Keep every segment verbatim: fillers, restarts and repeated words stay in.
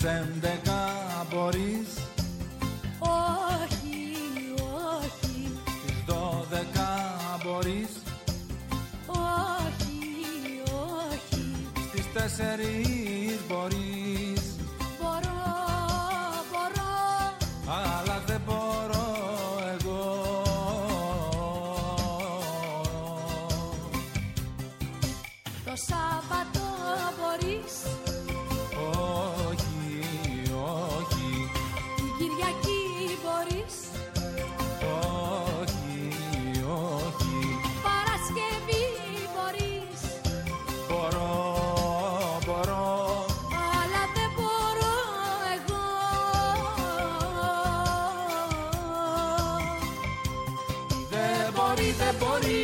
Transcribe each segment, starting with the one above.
Στις έντεκα μπορείς. Όχι, όχι. Στις δώδεκα μπορείς. Όχι, όχι. Στις τέσσερις μπορείς. Μπορώ, μπορώ. Αλλά δεν μπορώ εγώ. Το Σάββατο μπορείς. Όχι, όχι. Την Κυριακή μπορείς. Όχι, όχι. Παρασκευή μπορείς. Μπορώ, μπορώ. Αλλά δεν μπορώ εγώ. Δεν μπορεί, δεν μπορεί.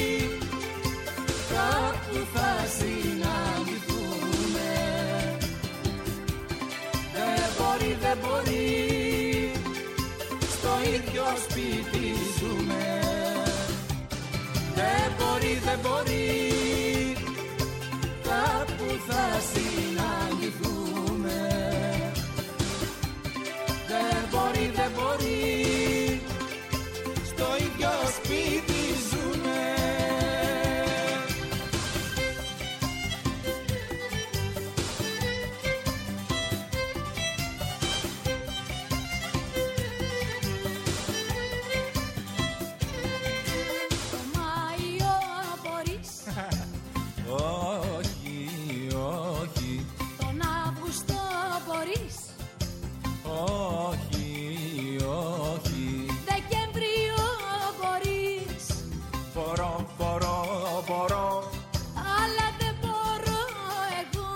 Κάπου θα συναντηθούμε. Δεν μπορεί, δεν μπορεί. Στο ίδιο σπίτι ζούμε. Δεν μπορεί, δεν μπορεί. Κάπου θα συναντηθούμε. Δεν μπορεί, δεν μπορεί. Στο ίδιο σπίτι ζούμε. Το Μάιο μπορείς. Όχι, όχι. Τον Αύγουστο μπορείς. Όχι, όχι. Δεκέμβριο μπορείς. Μπορώ, μπορώ, μπορώ. Αλλά δεν μπορώ εγώ.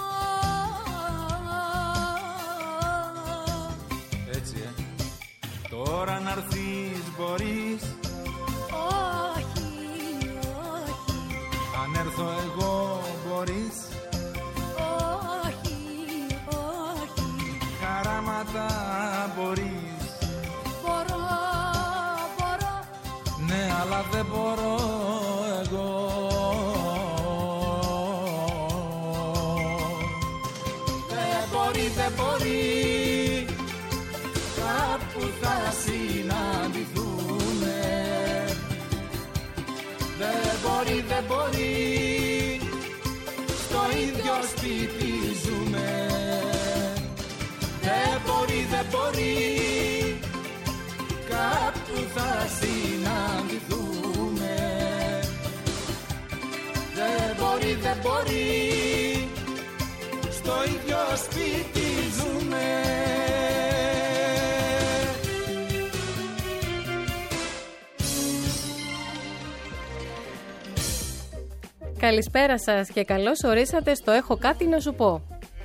Έτσι, ε. Τώρα να έρθεις μπορείς. Όχι, όχι. Αν έρθω εγώ μπορείς. Όχι, όχι. Χαράματα μπορείς. Μπορώ, μπορώ. Ναι, αλλά δεν μπορώ εγώ. Δεν μπορεί, δεν μπορεί. Κάπου θα συναντηθούμε. Δεν μπορεί, δεν μπορεί. Στο ίδιο σπίτι ζούμε. Δεν μπορεί, δεν μπορεί. Κάπου θα συναντηθούμε. Δεν μπορεί, δεν μπορεί. Στο ίδιο σπίτι ζούμε. Καλησπέρα σας και καλώς ορίσατε στο «Έχω κάτι να σου πω».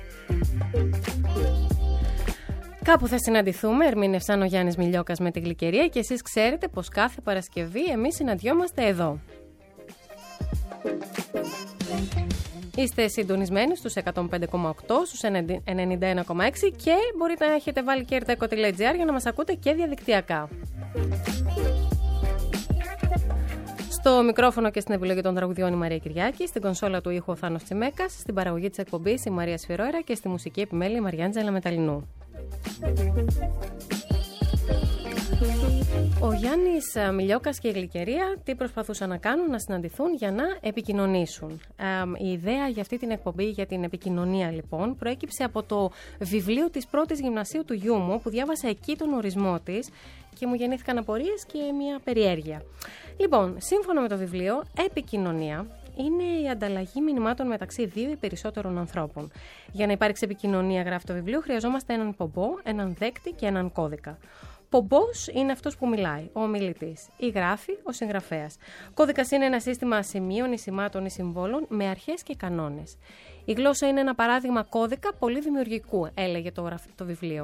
Κάπου θα συναντηθούμε, ερμήνευσαν ο Γιάννης Μιλιόκας με τη Γλυκερία και εσείς ξέρετε πως κάθε Παρασκευή εμείς συναντιόμαστε εδώ. Είστε συντονισμένοι στους εκατόν πέντε κόμμα οκτώ, στους ενενήντα ένα κόμμα έξι και μπορείτε να έχετε βάλει και ερτέκο τελεία τζι άρ για να μας ακούτε και διαδικτυακά. Στο μικρόφωνο και στην επιλογή των τραγουδιών η Μαρία Κυριάκη, στην κονσόλα του ήχου ο Θάνος Τσιμέκας, στην παραγωγή της εκπομπής η Μαρία Σφυρόερα και στη μουσική επιμέλεια η Μαριάντζελα Μεταλλινού. Ο Γιάννης Μιλιόκας και η Γλυκερία τι προσπαθούσαν να κάνουν? Να συναντηθούν για να επικοινωνήσουν. Ε, η ιδέα για αυτή την εκπομπή, για την επικοινωνία λοιπόν, προέκυψε από το βιβλίο της πρώτης γυμνασίου του γιού μου, που διάβασα εκεί τον ορισμό της και μου γεννήθηκαν απορίες και μια περιέργεια. Λοιπόν, σύμφωνα με το βιβλίο, επικοινωνία είναι η ανταλλαγή μηνυμάτων μεταξύ δύο ή περισσότερων ανθρώπων. Για να υπάρξει επικοινωνία, γράφει το βιβλίο, χρειαζόμαστε έναν πομπό, έναν δέκτη και έναν κώδικα. Πομπός είναι αυτός που μιλάει, ο ομιλητής. Ή γράφει, ο συγγραφέας. Κώδικας είναι ένα σύστημα σημείων ή σημάτων ή συμβόλων με αρχές και κανόνες. Η γλώσσα είναι ένα παράδειγμα κώδικα πολύ δημιουργικού, έλεγε το, το βιβλίο.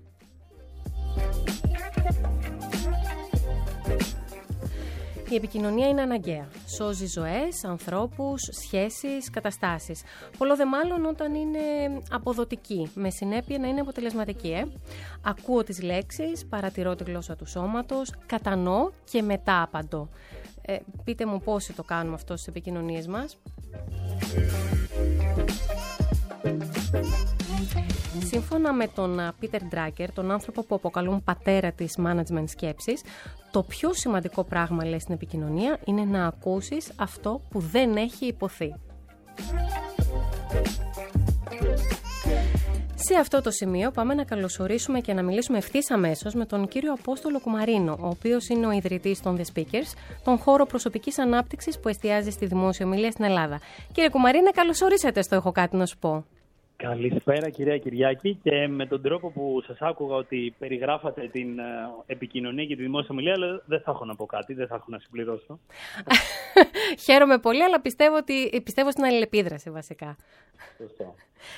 Η επικοινωνία είναι αναγκαία. Σώζει ζωές, ανθρώπους, σχέσεις, καταστάσεις. Πολλό δε μάλλον όταν είναι αποδοτική, με συνέπεια να είναι αποτελεσματική. Ε? Ακούω τις λέξεις, παρατηρώ τη γλώσσα του σώματος, κατανοώ και μετά απαντώ. Ε, πείτε μου πόσοι το κάνουμε αυτό στις επικοινωνίες μας. Σύμφωνα με τον Πίτερ Ντράκερ, τον άνθρωπο που αποκαλούν πατέρα της management σκέψης, το πιο σημαντικό πράγμα, λέει, στην επικοινωνία είναι να ακούσεις αυτό που δεν έχει υποθεί. Σε αυτό το σημείο πάμε να καλωσορίσουμε και να μιλήσουμε ευθύς αμέσως με τον κύριο Απόστολο Κουμαρίνο, ο οποίος είναι ο ιδρυτής των The Speakers, τον χώρο προσωπικής ανάπτυξης που εστιάζει στη δημόσια ομιλία στην Ελλάδα. Κύριε Κουμαρίνε, καλώς ορίσατε στο Έχω Κάτι να Σου Πω. Καλησπέρα κυρία Κυριάκη, και με τον τρόπο που σας άκουγα ότι περιγράφατε την επικοινωνία και τη δημόσια ομιλία, αλλά δεν θα έχω να πω κάτι, δεν θα έχω να συμπληρώσω. Χαίρομαι πολύ, αλλά πιστεύω, ότι, πιστεύω στην αλληλεπίδραση βασικά. Σωστό.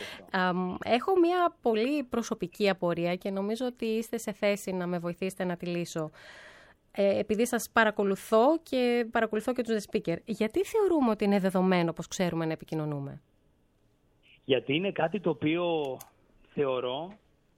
Έχω μια πολύ προσωπική απορία και νομίζω ότι είστε σε θέση να με βοηθήσετε να τη λύσω. Ε, επειδή σας παρακολουθώ και παρακολουθώ και τους The Speaker, γιατί θεωρούμε ότι είναι δεδομένο πως ξέρουμε να επικοινωνούμε? Γιατί είναι κάτι το οποίο θεωρώ,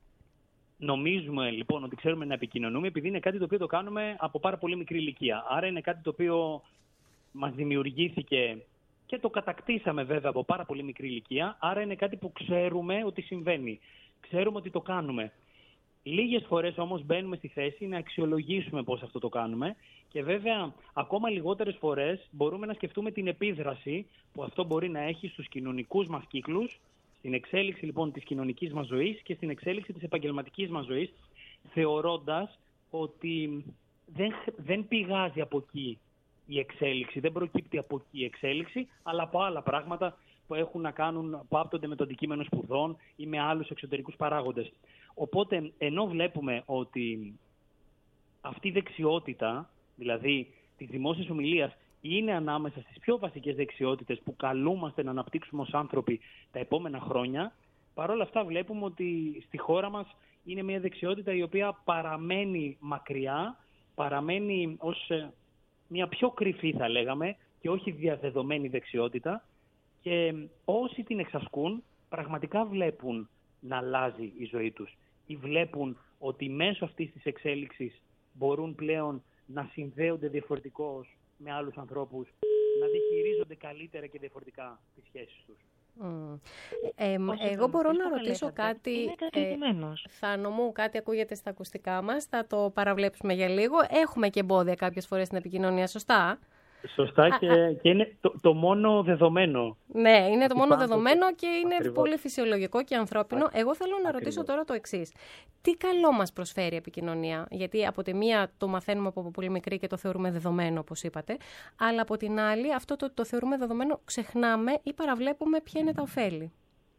νομίζουμε λοιπόν ότι ξέρουμε να επικοινωνούμε, επειδή είναι κάτι το οποίο το κάνουμε από πάρα πολύ μικρή ηλικία. Άρα είναι κάτι το οποίο μας δημιουργήθηκε και το κατακτήσαμε βέβαια από πάρα πολύ μικρή ηλικία. Άρα είναι κάτι που ξέρουμε ότι συμβαίνει. Ξέρουμε ότι το κάνουμε. Λίγες φορές όμως μπαίνουμε στη θέση να αξιολογήσουμε πώς αυτό το κάνουμε, και βέβαια ακόμα λιγότερες φορές μπορούμε να σκεφτούμε την επίδραση που αυτό μπορεί να έχει στους κοινωνικούς μας κύκλους, στην εξέλιξη λοιπόν της κοινωνικής μας ζωής και στην εξέλιξη της επαγγελματικής μας ζωής, θεωρώντας ότι δεν, δεν πηγάζει από εκεί η εξέλιξη, δεν προκύπτει από εκεί η εξέλιξη, αλλά από άλλα πράγματα που έχουν να κάνουν, που άπτονται με το αντικείμενο σπουδών ή με άλλους εξωτερικούς παράγοντες. Οπότε, ενώ βλέπουμε ότι αυτή η δεξιότητα, δηλαδή της δημόσιας ομιλίας, είναι ανάμεσα στις πιο βασικές δεξιότητες που καλούμαστε να αναπτύξουμε ως άνθρωποι τα επόμενα χρόνια, παρόλα αυτά βλέπουμε ότι στη χώρα μας είναι μια δεξιότητα η οποία παραμένει μακριά, παραμένει ως μια πιο κρυφή θα λέγαμε και όχι διαδεδομένη δεξιότητα, και όσοι την εξασκούν πραγματικά βλέπουν να αλλάζει η ζωή τους ή βλέπουν ότι μέσω αυτής της εξέλιξης μπορούν πλέον να συνδέονται διαφορετικώς με άλλους ανθρώπους, να διαχειρίζονται καλύτερα και διαφορετικά τις σχέσεις τους. Mm. Ε, εγώ μπορώ να ρωτήσω κάτι, ε, Θάνο μου, κάτι ακούγεται στα ακουστικά μας, θα το παραβλέψουμε για λίγο. Έχουμε και εμπόδια κάποιες φορές στην επικοινωνία, σωστά? Σωστά, και, και είναι το, το μόνο δεδομένο. Ναι, είναι το μόνο δεδομένο και είναι Ακριβώς. πολύ φυσιολογικό και ανθρώπινο. Εγώ θέλω να Ακριβώς. ρωτήσω τώρα το εξής. Τι καλό μας προσφέρει η επικοινωνία? Γιατί από τη μία το μαθαίνουμε από πολύ μικρή και το θεωρούμε δεδομένο, όπως είπατε, αλλά από την άλλη αυτό το, το θεωρούμε δεδομένο, ξεχνάμε ή παραβλέπουμε ποια είναι τα ωφέλη.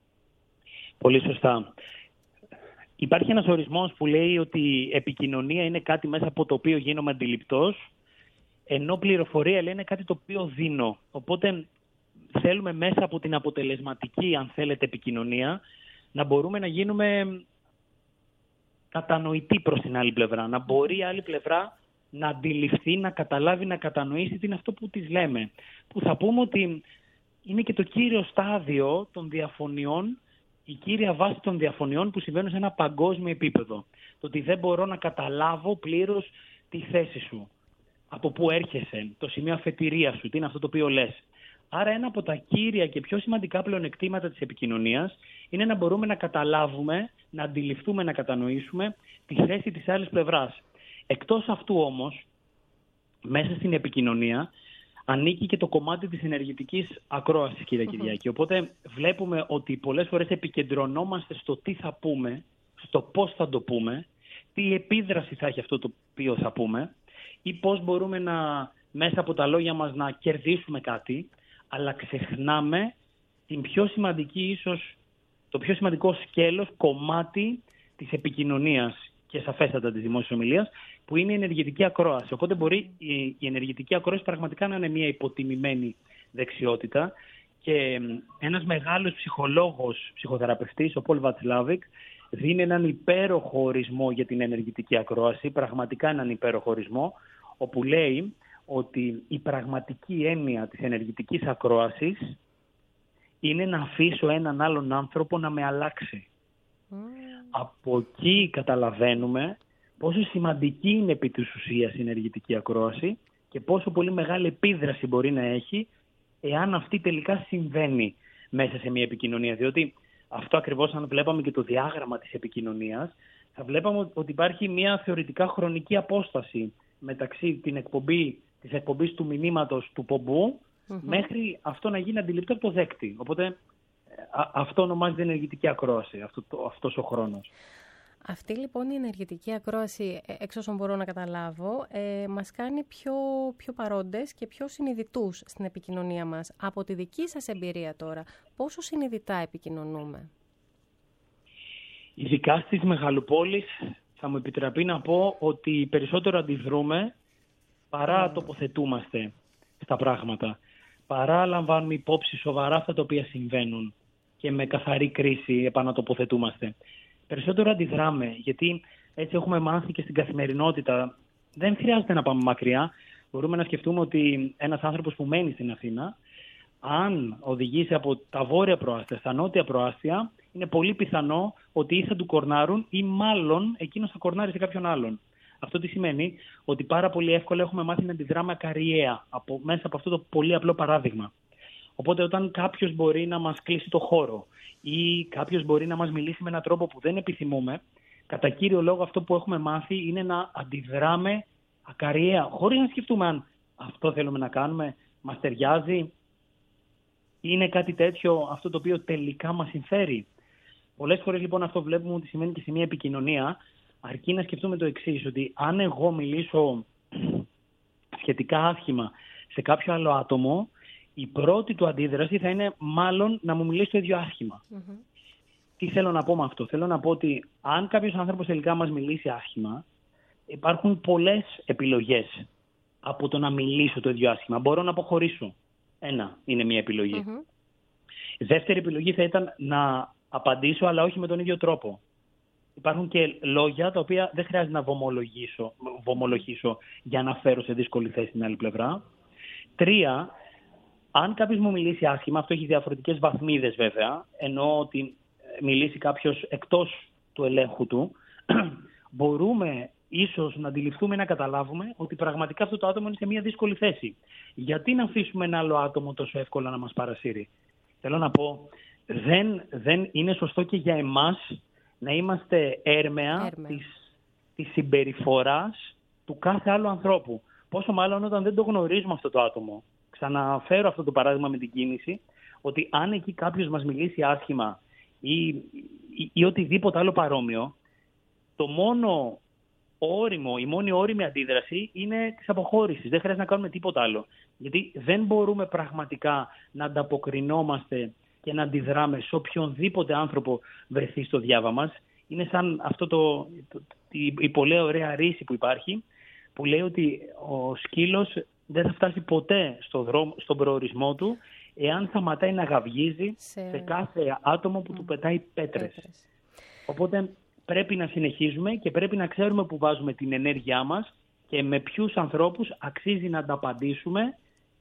Πολύ σωστά. Υπάρχει ένας ορισμός που λέει ότι η επικοινωνία είναι κάτι μέσα από το οποίο γίνομαι αντιληπτός, ενώ πληροφορία λέει είναι κάτι το οποίο δίνω. Οπότε θέλουμε μέσα από την αποτελεσματική, αν θέλετε, επικοινωνία, να μπορούμε να γίνουμε κατανοητοί προς την άλλη πλευρά. Να μπορεί η άλλη πλευρά να αντιληφθεί, να καταλάβει, να κατανοήσει τι είναι αυτό που της λέμε. Που θα πούμε ότι είναι και το κύριο στάδιο των διαφωνιών, η κύρια βάση των διαφωνιών που συμβαίνουν σε ένα παγκόσμιο επίπεδο. Το ότι δεν μπορώ να καταλάβω πλήρως τη θέση σου. Από πού έρχεσαι, το σημείο αφετηρίας σου, τι είναι αυτό το οποίο λες. Άρα ένα από τα κύρια και πιο σημαντικά πλεονεκτήματα της επικοινωνίας είναι να μπορούμε να καταλάβουμε, να αντιληφθούμε, να κατανοήσουμε τη θέση της άλλης πλευράς. Εκτός αυτού όμως, μέσα στην επικοινωνία ανήκει και το κομμάτι της ενεργητικής ακρόασης, κύριε mm-hmm. Κυριακή. Οπότε βλέπουμε ότι πολλές φορές επικεντρωνόμαστε στο τι θα πούμε, στο πώς θα το πούμε, τι επίδραση θα έχει αυτό το οποίο θα πούμε, ή πώς μπορούμε να, μέσα από τα λόγια μας να κερδίσουμε κάτι, αλλά ξεχνάμε την πιο σημαντική, ίσως το πιο σημαντικό σκέλος, κομμάτι της επικοινωνίας και σαφέστατα της δημόσιας ομιλίας, που είναι η ενεργητική ακρόαση. Οπότε μπορεί η, η ενεργητική ακρόαση πραγματικά να είναι μια υποτιμημένη δεξιότητα, και ένας μεγάλος ψυχολόγος, ψυχοθεραπευτής, ο Πολ Βατσλάβικ, δίνει έναν υπέροχο ορισμό για την ενεργητική ακρόαση, πραγματικά έναν υπέροχο ορισμό, όπου λέει ότι η πραγματική έννοια της ενεργητικής ακρόασης είναι να αφήσω έναν άλλον άνθρωπο να με αλλάξει. Mm. Από εκεί καταλαβαίνουμε πόσο σημαντική είναι επί της ουσίας η ενεργητική ακρόαση και πόσο πολύ μεγάλη επίδραση μπορεί να έχει εάν αυτή τελικά συμβαίνει μέσα σε μια επικοινωνία. Διότι αυτό ακριβώς, αν βλέπαμε και το διάγραμμα της επικοινωνίας, θα βλέπαμε ότι υπάρχει μια θεωρητικά χρονική απόσταση μεταξύ την εκπομπή, της εκπομπής του μηνύματος του πομπού mm-hmm. μέχρι αυτό να γίνει αντιληπτό από το δέκτη. Οπότε α, αυτό ονομάζεται ενεργητική ακρόαση, αυτό, το, αυτός ο χρόνος. Αυτή λοιπόν η ενεργητική ακρόαση, εξ όσων μπορώ να καταλάβω, ε, μας κάνει πιο, πιο παρόντες και πιο συνειδητούς στην επικοινωνία μας. Από τη δική σας εμπειρία τώρα, πόσο συνειδητά επικοινωνούμε? Ειδικά στις μεγαλοπόλεις θα μου επιτραπεί να πω ότι περισσότερο αντιδρούμε παρά mm. τοποθετούμαστε στα πράγματα. Παρά λαμβάνουμε υπόψη σοβαρά αυτά τα οποία συμβαίνουν και με καθαρή κρίση επανατοποθετούμαστε. Περισσότερο αντιδράμε, γιατί έτσι έχουμε μάθει και στην καθημερινότητα. Δεν χρειάζεται να πάμε μακριά. Μπορούμε να σκεφτούμε ότι ένας άνθρωπος που μένει στην Αθήνα, αν οδηγήσει από τα βόρεια προάστια στα νότια προάστια, είναι πολύ πιθανό ότι ή θα του κορνάρουν ή μάλλον εκείνος θα κορνάρει σε κάποιον άλλον. Αυτό τι σημαίνει? Ότι πάρα πολύ εύκολα έχουμε μάθει να αντιδράμε ακαριέα από, μέσα από αυτό το πολύ απλό παράδειγμα. Οπότε όταν κάποιος μπορεί να μας κλείσει το χώρο ή κάποιος μπορεί να μας μιλήσει με έναν τρόπο που δεν επιθυμούμε, κατά κύριο λόγο αυτό που έχουμε μάθει είναι να αντιδράμε ακαριέα, χωρίς να σκεφτούμε αν αυτό θέλουμε να κάνουμε, μας ταιριάζει, είναι κάτι τέτοιο αυτό το οποίο τελικά μας συμφέρει. Πολλές φορές λοιπόν αυτό βλέπουμε ότι σημαίνει και σε μια επικοινωνία, αρκεί να σκεφτούμε το εξής, ότι αν εγώ μιλήσω σχετικά άσχημα σε κάποιο άλλο άτομο, η πρώτη του αντίδραση θα είναι μάλλον να μου μιλήσει το ίδιο άσχημα. Mm-hmm. Τι θέλω να πω με αυτό? Θέλω να πω ότι αν κάποιος άνθρωπος τελικά μας μιλήσει άσχημα, υπάρχουν πολλές επιλογές από το να μιλήσω το ίδιο άσχημα. Μπορώ να αποχωρήσω. Ένα είναι μια επιλογή. Mm-hmm. Δεύτερη επιλογή θα ήταν να απαντήσω, αλλά όχι με τον ίδιο τρόπο. Υπάρχουν και λόγια τα οποία δεν χρειάζεται να βομολογήσω, βομολογήσω για να φέρω σε δύσκολη θέση την άλλη πλευρά. Τρία, αν κάποιος μου μιλήσει άσχημα, αυτό έχει διαφορετικές βαθμίδες βέβαια, ενώ ότι μιλήσει κάποιος εκτός του ελέγχου του, μπορούμε ίσως να αντιληφθούμε ή να καταλάβουμε ότι πραγματικά αυτό το άτομο είναι σε μια δύσκολη θέση. Γιατί να αφήσουμε ένα άλλο άτομο τόσο εύκολα να μας παρασύρει? Θέλω να πω, δεν, δεν είναι σωστό και για εμάς να είμαστε έρμεα, έρμεα. Της, της συμπεριφοράς του κάθε άλλου ανθρώπου. Πόσο μάλλον όταν δεν το γνωρίζουμε αυτό το άτομο. Ξαναφέρω αυτό το παράδειγμα με την κίνηση, ότι αν εκεί κάποιος μας μιλήσει άσχημα ή, ή, ή οτιδήποτε άλλο παρόμοιο, το μόνο όριμο, η μόνη όριμη αντίδραση είναι της αποχώρησης. Δεν χρειάζεται να κάνουμε τίποτα άλλο. Γιατί δεν μπορούμε πραγματικά να ανταποκρινόμαστε και να αντιδράμε σε οποιονδήποτε άνθρωπο βρεθεί στο διάβα μας. Είναι σαν αυτό το, το, η, η πολύ ωραία ρίση που υπάρχει, που λέει ότι ο σκύλος δεν θα φτάσει ποτέ στο δρόμο, στον προορισμό του εάν σταματάει να γαυγίζει σε, σε κάθε άτομο που mm. του πετάει πέτρες. πέτρες. Οπότε πρέπει να συνεχίζουμε και πρέπει να ξέρουμε που βάζουμε την ενέργειά μας και με ποιους ανθρώπους αξίζει να ανταπαντήσουμε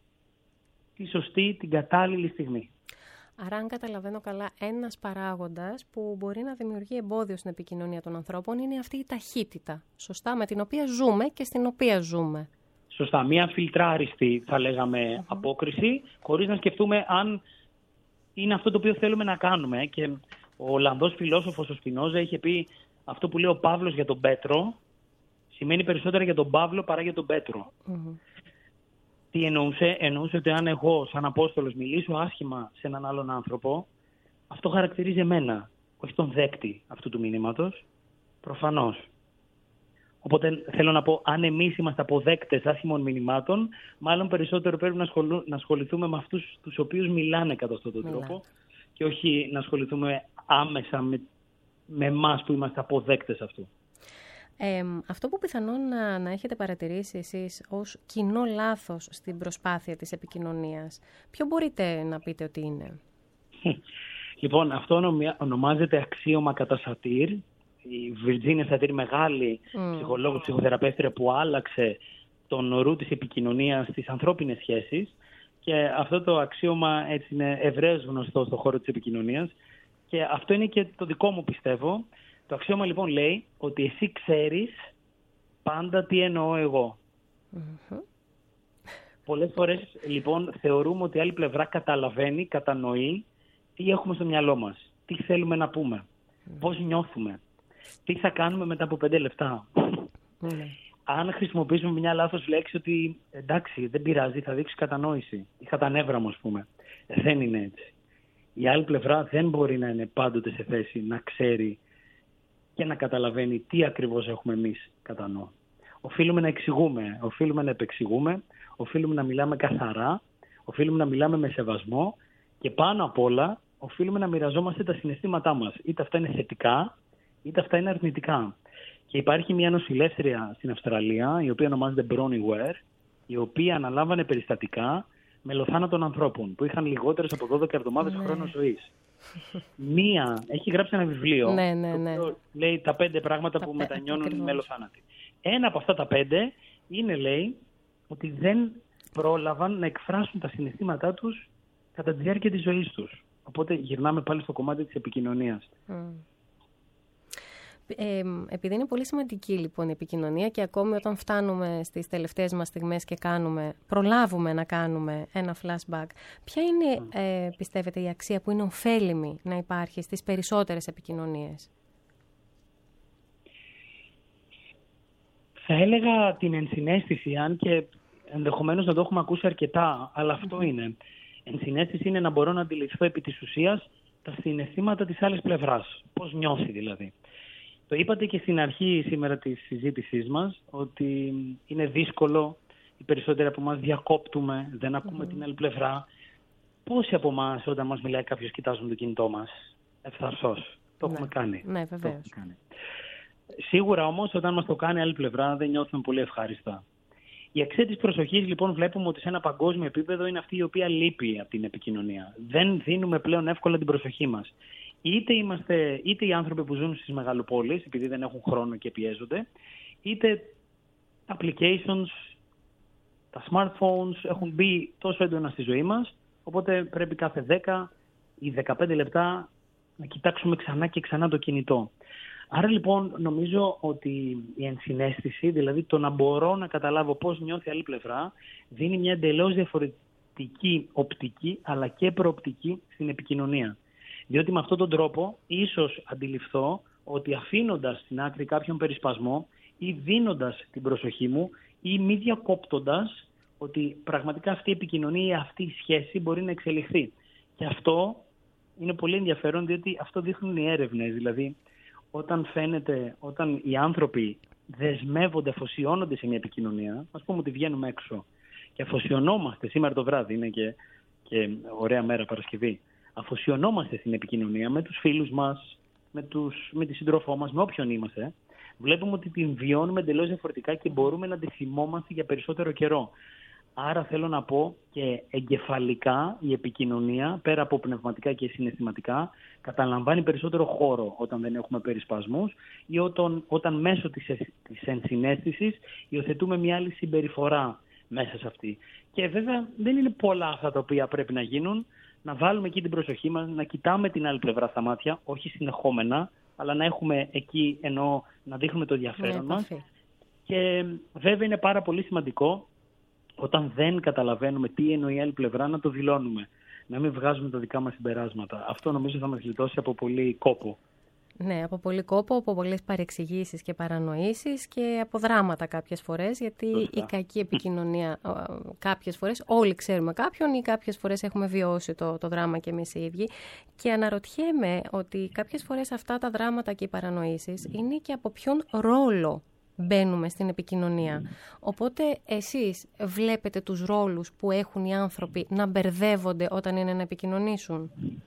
τη σωστή, την κατάλληλη στιγμή. Άρα, αν καταλαβαίνω καλά, ένας παράγοντας που μπορεί να δημιουργεί εμπόδιο στην επικοινωνία των ανθρώπων είναι αυτή η ταχύτητα, σωστά, με την οποία ζούμε και στην οποία ζούμε. Σωστά, μία φιλτράριστη, θα λέγαμε, uh-huh. απόκριση, χωρίς να σκεφτούμε αν είναι αυτό το οποίο θέλουμε να κάνουμε. Και ο Ολλανδός φιλόσοφος ο Σπινόζα είχε πει αυτό που λέει ο Παύλος για τον Πέτρο, σημαίνει περισσότερα για τον Παύλο παρά για τον Πέτρο. Uh-huh. Τι εννοούσε? Εννοούσε ότι αν εγώ σαν Απόστολος μιλήσω άσχημα σε έναν άλλον άνθρωπο, αυτό χαρακτηρίζει εμένα, όχι τον δέκτη αυτού του μηνύματος, προφανώς. Οπότε θέλω να πω, αν εμείς είμαστε αποδέκτες άσχημων μηνυμάτων, μάλλον περισσότερο πρέπει να, ασχολου... να ασχοληθούμε με αυτούς τους οποίους μιλάνε κατά αυτόν τον τρόπο και όχι να ασχοληθούμε άμεσα με, με εμάς που είμαστε αποδέκτες αυτού. Ε, αυτό που πιθανόν να, να έχετε παρατηρήσει εσείς ως κοινό λάθος στην προσπάθεια της επικοινωνίας, ποιο μπορείτε να πείτε ότι είναι? Λοιπόν, αυτό ονομάζεται αξίωμα κατά Σατήρ. Η Βιρτζίνια Σατήρ, μεγάλη mm. ψυχολόγος, ψυχοθεραπεύτρια που άλλαξε τον ορού της επικοινωνίας στις ανθρώπινες σχέσεις, και αυτό το αξίωμα έτσι είναι ευρέως γνωστό στον χώρο της επικοινωνίας, και αυτό είναι και το δικό μου, πιστεύω. Το αξίωμα λοιπόν λέει ότι εσύ ξέρεις πάντα τι εννοώ εγώ. Mm-hmm. Πολλές φορές λοιπόν θεωρούμε ότι η άλλη πλευρά καταλαβαίνει, κατανοεί τι έχουμε στο μυαλό μας. τι θέλουμε να πούμε, πώς νιώθουμε, τι θα κάνουμε μετά από πέντε λεπτά. Ναι. Αν χρησιμοποιήσουμε μια λάθος λέξη ότι εντάξει, δεν πειράζει, θα δείξει κατανόηση. Είχα τα νεύρα μου, ας πούμε. Δεν είναι έτσι. Η άλλη πλευρά δεν μπορεί να είναι πάντοτε σε θέση να ξέρει και να καταλαβαίνει τι ακριβώς έχουμε εμείς κατά νου. Οφείλουμε να εξηγούμε, οφείλουμε να επεξηγούμε, οφείλουμε να μιλάμε καθαρά, οφείλουμε να μιλάμε με σεβασμό και πάνω απ' όλα οφείλουμε να μοιραζόμαστε τα συναισθήματά μας. Είτε αυτά είναι θετικά, είτε αυτά είναι αρνητικά. Και υπάρχει μια νοσηλεύτρια στην Αυστραλία, η οποία ονομάζεται Bronnie Ware, η οποία αναλάμβανε περιστατικά μελοθάνατων ανθρώπων που είχαν λιγότερες από δώδεκα εβδομάδες ναι. χρόνο ζωής. Μία έχει γράψει ένα βιβλίο ναι, ναι, ναι. το οποίο λέει τα πέντε πράγματα τα που πέ... μετανιώνουν ακριβώς. οι μελοθάνατοι. Ένα από αυτά τα πέντε είναι, λέει, ότι δεν πρόλαβαν να εκφράσουν τα συναισθήματά τους κατά τη διάρκεια της ζωής τους. Οπότε γυρνάμε πάλι στο κομμάτι της επικοινωνίας. Mm. Ε, επειδή είναι πολύ σημαντική λοιπόν η επικοινωνία και ακόμη όταν φτάνουμε στις τελευταίες μας στιγμές και κάνουμε, προλάβουμε να κάνουμε ένα flashback, ποια είναι, mm. ε, πιστεύετε, η αξία που είναι ωφέλιμη να υπάρχει στις περισσότερες επικοινωνίες? Θα έλεγα την ενσυναίσθηση, αν και ενδεχομένως να το έχουμε ακούσει αρκετά, αλλά αυτό mm. είναι. Ενσυναίσθηση είναι να μπορώ να αντιληφθώ επί της ουσίας τα συναισθήματα της άλλης πλευράς. Πώς νιώθει δηλαδή. Το είπατε και στην αρχή σήμερα της συζήτησής μας, ότι είναι δύσκολο, οι περισσότεροι από εμάς διακόπτουμε, δεν ακούμε mm. την άλλη πλευρά. Πόσοι από εμάς όταν μας μιλάει κάποιος κοιτάζουν το κινητό μας ευθαρσώς? Το ναι. έχουμε κάνει. Ναι, βεβαίως. Κάνει. Σίγουρα όμως όταν μας το κάνει άλλη πλευρά δεν νιώθουμε πολύ ευχάριστα. Η αξία της προσοχής λοιπόν βλέπουμε ότι σε ένα παγκόσμιο επίπεδο είναι αυτή η οποία λείπει από την επικοινωνία. Δεν δίνουμε πλέον εύκολα την προσοχή μας. Είτε, είμαστε, είτε οι άνθρωποι που ζουν στις μεγαλοπόλεις, επειδή δεν έχουν χρόνο και πιέζονται, είτε τα applications, τα smartphones έχουν μπει τόσο έντονα στη ζωή μας, οπότε πρέπει κάθε δέκα ή δεκαπέντε λεπτά να κοιτάξουμε ξανά και ξανά το κινητό. Άρα λοιπόν νομίζω ότι η ενσυναίσθηση, δηλαδή το να μπορώ να καταλάβω πώς νιώθει η άλλη πλευρά, δίνει μια εντελώς διαφορετική οπτική αλλά και προοπτική στην επικοινωνία. Διότι με αυτόν τον τρόπο ίσως αντιληφθώ ότι αφήνοντας στην άκρη κάποιον περισπασμό ή δίνοντας την προσοχή μου ή μη διακόπτοντας, ότι πραγματικά αυτή η επικοινωνία ή αυτή η σχέση μπορεί να εξελιχθεί. Και αυτό είναι πολύ ενδιαφέρον, διότι αυτό δείχνουν οι έρευνες. Δηλαδή, όταν φαίνεται, όταν οι άνθρωποι δεσμεύονται, αφοσιώνονται σε μια επικοινωνία, ας πούμε ότι βγαίνουμε έξω και αφοσιωνόμαστε, σήμερα το βράδυ είναι και, και ωραία μέρα Παρασκευή, αφοσιωνόμαστε στην επικοινωνία με τους φίλους μας, με, τους, με τη σύντροφό μας, με όποιον είμαστε, βλέπουμε ότι την βιώνουμε εντελώς διαφορετικά και μπορούμε να τη θυμόμαστε για περισσότερο καιρό. Άρα θέλω να πω και εγκεφαλικά η επικοινωνία, πέρα από πνευματικά και συναισθηματικά, καταλαμβάνει περισσότερο χώρο όταν δεν έχουμε περισπασμούς ή όταν, όταν μέσω της, της ενσυναίσθησης υιοθετούμε μια άλλη συμπεριφορά μέσα σε αυτή. Και βέβαια δεν είναι πολλά αυτά τα οποία πρέπει να γίνουν, να βάλουμε εκεί την προσοχή μας, να κοιτάμε την άλλη πλευρά στα μάτια, όχι συνεχόμενα, αλλά να έχουμε εκεί, ενώ να δείχνουμε το ενδιαφέρον ναι, μας. Και βέβαια είναι πάρα πολύ σημαντικό, όταν δεν καταλαβαίνουμε τι εννοεί η άλλη πλευρά, να το δηλώνουμε. Να μην βγάζουμε τα δικά μας συμπεράσματα. Αυτό νομίζω θα μας γλιτώσει από πολύ κόπο. Ναι, από πολύ κόπο, από πολλές παρεξηγήσεις και παρανοήσεις και από δράματα κάποιες φορές, γιατί Λωστά. η κακή επικοινωνία κάποιες φορές, όλοι ξέρουμε κάποιον ή κάποιες φορές έχουμε βιώσει το, το δράμα και εμείς οι ίδιοι. Και αναρωτιέμαι ότι κάποιες φορές αυτά τα δράματα και οι παρανοήσεις είναι και από ποιον ρόλο μπαίνουμε στην επικοινωνία. Οπότε εσείς βλέπετε τους ρόλους που έχουν οι άνθρωποι να μπερδεύονται όταν είναι να επικοινωνήσουν?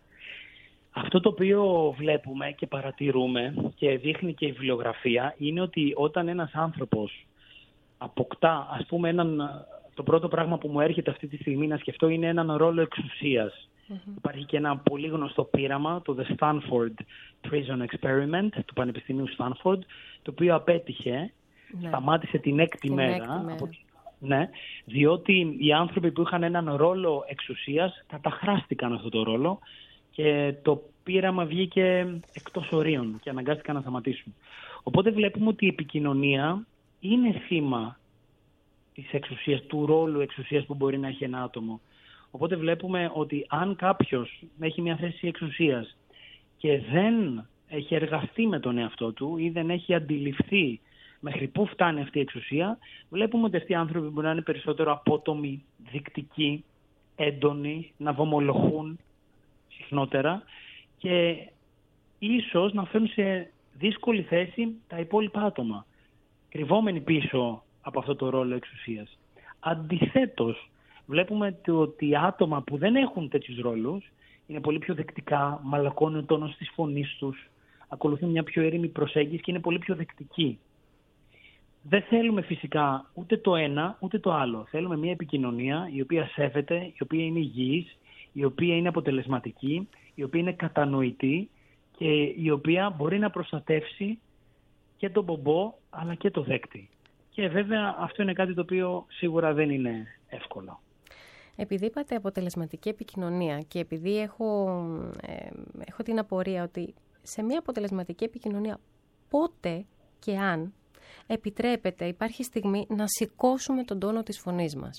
Αυτό το οποίο βλέπουμε και παρατηρούμε και δείχνει και η βιβλιογραφία είναι ότι όταν ένας άνθρωπος αποκτά, ας πούμε, έναν, το πρώτο πράγμα που μου έρχεται αυτή τη στιγμή να σκεφτώ είναι έναν ρόλο εξουσίας. Mm-hmm. Υπάρχει και ένα πολύ γνωστό πείραμα, το The Stanford Prison Experiment του Πανεπιστημίου Stanford, το οποίο απέτυχε, ναι. σταμάτησε την έκτη την μέρα, έκτη μέρα. Από... Ναι, διότι οι άνθρωποι που είχαν έναν ρόλο εξουσίας καταχράστηκαν αυτό το ρόλο και το πείραμα βγήκε εκτός ορίων και αναγκάστηκαν να σταματήσουν. Οπότε βλέπουμε ότι η επικοινωνία είναι θύμα της εξουσίας, του ρόλου εξουσίας που μπορεί να έχει ένα άτομο. Οπότε βλέπουμε ότι αν κάποιος έχει μια θέση εξουσίας και δεν έχει εργαστεί με τον εαυτό του ή δεν έχει αντιληφθεί μέχρι πού φτάνει αυτή η εξουσία, βλέπουμε ότι αυτοί οι άνθρωποι μπορεί να είναι περισσότερο απότομοι, δεικτικοί, έντονοι, να βομολογούν συχνότερα και ίσως να φέρουν σε δύσκολη θέση τα υπόλοιπα άτομα, κρυβόμενοι πίσω από αυτό το ρόλο εξουσίας. Αντιθέτως, βλέπουμε ότι άτομα που δεν έχουν τέτοιους ρόλους είναι πολύ πιο δεκτικά, μαλακώνουν τον τόνο της φωνής τους, ακολουθούν μια πιο ήρεμη προσέγγιση και είναι πολύ πιο δεκτικοί. Δεν θέλουμε φυσικά ούτε το ένα ούτε το άλλο. Θέλουμε μια επικοινωνία η οποία σέβεται, η οποία είναι υγιής, η οποία είναι αποτελεσματική, η οποία είναι κατανοητή και η οποία μπορεί να προστατεύσει και τον πομπό αλλά και το δέκτη. Και βέβαια αυτό είναι κάτι το οποίο σίγουρα δεν είναι εύκολο. Επειδή είπατε αποτελεσματική επικοινωνία και επειδή έχω, ε, έχω την απορία ότι σε μια αποτελεσματική επικοινωνία πότε και αν επιτρέπεται, υπάρχει στιγμή να σηκώσουμε τον τόνο της φωνής μας.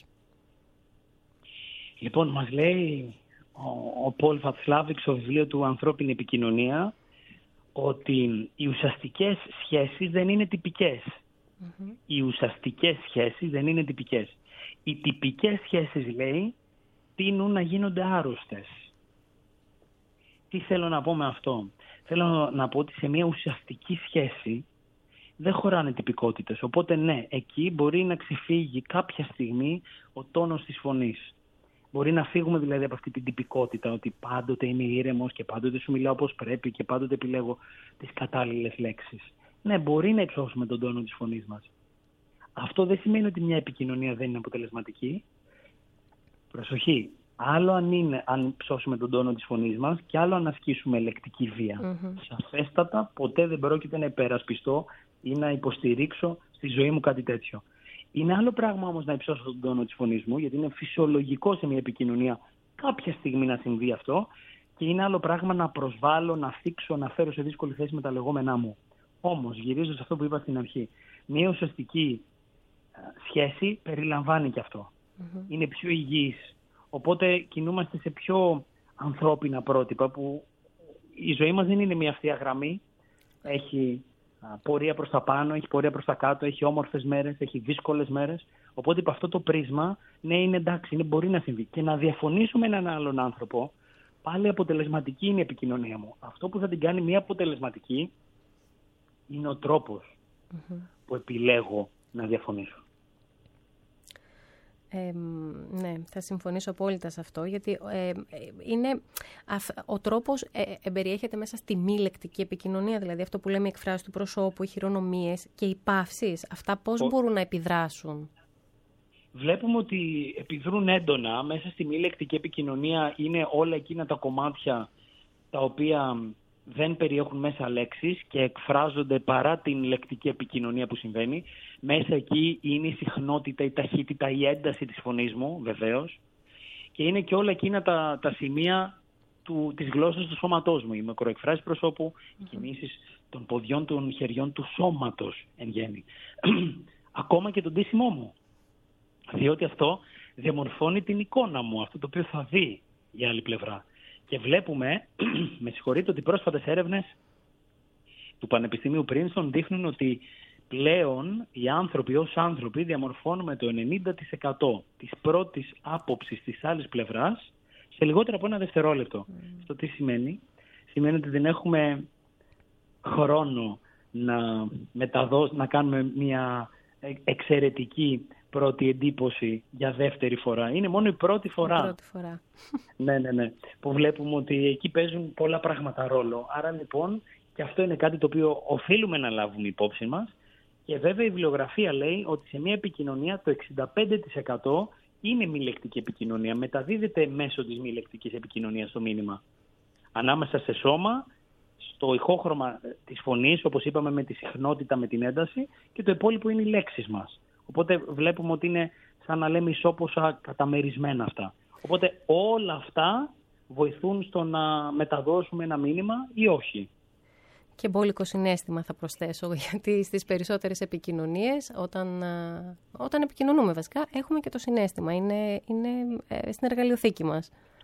Λοιπόν, μας λέει ο, ο Πολ Βατσλάβικ στο βιβλίο του «Ανθρώπινη επικοινωνία» ότι οι ουσιαστικές σχέσεις δεν είναι τυπικές. Mm-hmm. Οι ουσιαστικές σχέσεις δεν είναι τυπικές. Οι τυπικές σχέσεις, λέει, τείνουν να γίνονται άρρωστες. Τι θέλω να πω με αυτό? Θέλω να πω ότι σε μια ουσιαστική σχέση δεν χωράνε τυπικότητες. Οπότε ναι, εκεί μπορεί να ξεφύγει κάποια στιγμή ο τόνος της φωνής. Μπορεί να φύγουμε δηλαδή από αυτή την τυπικότητα, ότι πάντοτε είμαι ήρεμος και πάντοτε σου μιλάω όπως πρέπει και πάντοτε επιλέγω τις κατάλληλες λέξεις. Ναι, μπορεί να υψώσουμε τον τόνο της φωνής μας. Αυτό δεν σημαίνει ότι μια επικοινωνία δεν είναι αποτελεσματική. Προσοχή. Άλλο αν, είναι, αν ψώσουμε τον τόνο της φωνής μας και άλλο αν ασκήσουμε λεκτική βία. Mm-hmm. Σαφέστατα, ποτέ δεν πρόκειται να υπερασπιστώ ή να υποστηρίξω στη ζωή μου κάτι τέτοιο. Είναι άλλο πράγμα όμως να υψώσω τον τόνο της φωνής μου, γιατί είναι φυσιολογικό σε μια επικοινωνία κάποια στιγμή να συμβεί αυτό, και είναι άλλο πράγμα να προσβάλλω, να θίξω, να φέρω σε δύσκολη θέση με τα λεγόμενά μου. Όμως, γυρίζω σε αυτό που είπα στην αρχή, μια ουσιαστική σχέση περιλαμβάνει και αυτό. Mm-hmm. Είναι πιο υγιής. Οπότε κινούμαστε σε πιο ανθρώπινα πρότυπα που η ζωή μας δεν είναι μια ευθεία γραμμή. Έχει πορεία προς τα πάνω, έχει πορεία προς τα κάτω, έχει όμορφες μέρες, έχει δύσκολες μέρες. Οπότε από αυτό το πρίσμα, ναι, είναι εντάξει, είναι, μπορεί να συμβεί. Και να διαφωνήσουμε με έναν άλλον άνθρωπο, πάλι αποτελεσματική είναι η επικοινωνία μου. Αυτό που θα την κάνει μια αποτελεσματική είναι ο τρόπος mm-hmm. που επιλέγω να διαφωνήσω. Ε, ναι, θα συμφωνήσω απόλυτα σε αυτό, γιατί ε, είναι, αυ, ο τρόπος ε, εμπεριέχεται μέσα στη μη λεκτική επικοινωνία, δηλαδή αυτό που λέμε εκφράσεις του προσώπου, οι χειρονομίες και οι παύσεις, αυτά πώς ο... μπορούν να επιδράσουν? Βλέπουμε ότι επιδρούν έντονα. Μέσα στη μη λεκτική επικοινωνία είναι όλα εκείνα τα κομμάτια τα οποία δεν περιέχουν μέσα λέξεις και εκφράζονται παρά την λεκτική επικοινωνία που συμβαίνει. Μέσα εκεί είναι η συχνότητα, η ταχύτητα, η ένταση της φωνής μου, βεβαίως. Και είναι και όλα εκείνα τα, τα σημεία του, της γλώσσας του σώματός μου. Οι μικροεκφράσεις προσώπου, οι mm-hmm. κινήσεις των ποδιών, των χεριών, του σώματος εν γέννη. Ακόμα και τον ντύσιμό μου. Διότι αυτό διαμορφώνει την εικόνα μου, αυτό το οποίο θα δει η άλλη πλευρά. Και βλέπουμε, με συγχωρείτε, ότι πρόσφατες έρευνες του Πανεπιστημίου Πρίνστον δείχνουν ότι πλέον οι άνθρωποι ως άνθρωποι διαμορφώνουμε το ενενήντα τοις εκατό της πρώτης άποψης της άλλης πλευράς σε λιγότερο από ένα δευτερόλεπτο. Mm. Αυτό τι σημαίνει? Σημαίνει ότι δεν έχουμε χρόνο να μεταδώσουμε, να κάνουμε μια εξαιρετική πρώτη εντύπωση για δεύτερη φορά. Είναι μόνο η πρώτη φορά. Η πρώτη φορά. ναι, ναι, ναι. Που βλέπουμε ότι εκεί παίζουν πολλά πράγματα ρόλο. Άρα λοιπόν και αυτό είναι κάτι το οποίο οφείλουμε να λάβουμε υπόψη μας. Και βέβαια η βιβλιογραφία λέει ότι σε μια επικοινωνία το εξήντα πέντε τοις εκατό είναι μη λεκτική επικοινωνία. Μεταδίδεται μέσω της μη λεκτικής επικοινωνίας το μήνυμα. Ανάμεσα σε σώμα, στο ηχόχρωμα της φωνής, όπως είπαμε, με τη συχνότητα, με την ένταση, και το υπόλοιπο είναι οι λέξεις μας. Οπότε βλέπουμε ότι είναι σαν να λέμε ισόποσα καταμερισμένα αυτά. Οπότε όλα αυτά βοηθούν στο να μεταδώσουμε ένα μήνυμα ή όχι. Και μπόλικο συναίσθημα θα προσθέσω, γιατί στις περισσότερες επικοινωνίες, όταν, όταν επικοινωνούμε βασικά, έχουμε και το συναίσθημα. Είναι, είναι στην εργαλειοθήκη μας.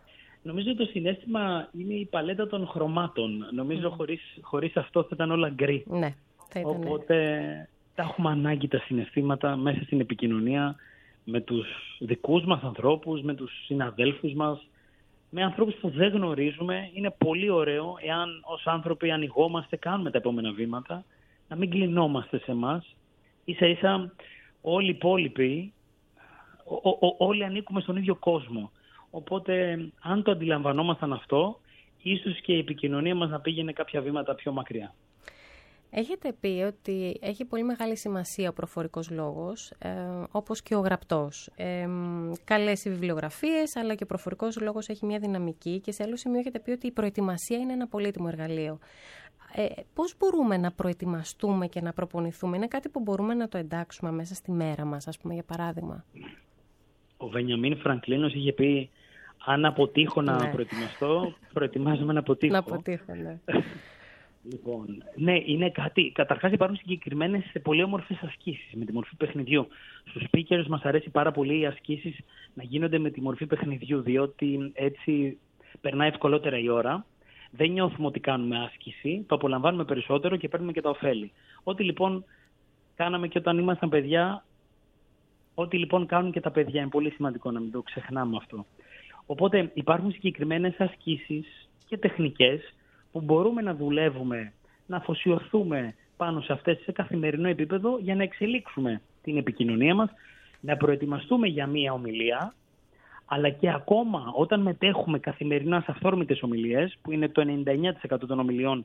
Νομίζω ότι το συναίσθημα είναι η παλέτα των χρωμάτων. Νομίζω mm. χωρίς, χωρίς αυτό θα ήταν όλα γκρι. Ναι, θα ήταν. Οπότε τα έχουμε ανάγκη τα συναισθήματα μέσα στην επικοινωνία με τους δικούς μας ανθρώπους, με τους συναδέλφους μας, με ανθρώπους που δεν γνωρίζουμε. Είναι πολύ ωραίο εάν ως άνθρωποι ανοιγόμαστε, κάνουμε τα επόμενα βήματα, να μην κλεινόμαστε σε εμάς. Ίσα ίσα όλοι οι υπόλοιποι, ό, ό, όλοι ανήκουμε στον ίδιο κόσμο. Οπότε αν το αντιλαμβανόμασταν αυτό, ίσως και η επικοινωνία μας να πήγαινε κάποια βήματα πιο μακριά. Έχετε πει ότι έχει πολύ μεγάλη σημασία ο προφορικός λόγος, ε, όπως και ο γραπτός. Ε, καλές οι βιβλιογραφίες, αλλά και ο προφορικός λόγος έχει μια δυναμική και σε άλλο σημείο έχετε πει ότι η προετοιμασία είναι ένα πολύτιμο εργαλείο. Ε, πώς μπορούμε να προετοιμαστούμε και να προπονηθούμε? Είναι κάτι που μπορούμε να το εντάξουμε μέσα στη μέρα μας, ας πούμε, για παράδειγμα? Ο Βενιαμίν Φραγκλίνος είχε πει, αν αποτύχω να ναι. προετοιμαστώ, προετοιμάζομαι να αποτύχω. Να αποτύχω, ναι. Λοιπόν, ναι, είναι κάτι. Καταρχάς υπάρχουν συγκεκριμένες πολύ όμορφες ασκήσεις με τη μορφή παιχνιδιού. Στους speakers μας αρέσει πάρα πολύ οι ασκήσεις να γίνονται με τη μορφή παιχνιδιού, διότι έτσι περνάει ευκολότερα η ώρα. Δεν νιώθουμε ότι κάνουμε άσκηση, το απολαμβάνουμε περισσότερο και παίρνουμε και τα ωφέλη. Ό,τι λοιπόν κάναμε και όταν ήμασταν παιδιά, ό,τι λοιπόν κάνουν και τα παιδιά, είναι πολύ σημαντικό να μην το ξεχνάμε αυτό. Οπότε υπάρχουν συγκεκριμένες ασκήσεις και τεχνικές που μπορούμε να δουλεύουμε, να αφοσιωθούμε πάνω σε αυτές σε καθημερινό επίπεδο για να εξελίξουμε την επικοινωνία μας, να προετοιμαστούμε για μία ομιλία, αλλά και ακόμα όταν μετέχουμε καθημερινά σε αυθόρμητες ομιλίες, που είναι το ενενήντα εννέα τοις εκατό των ομιλιών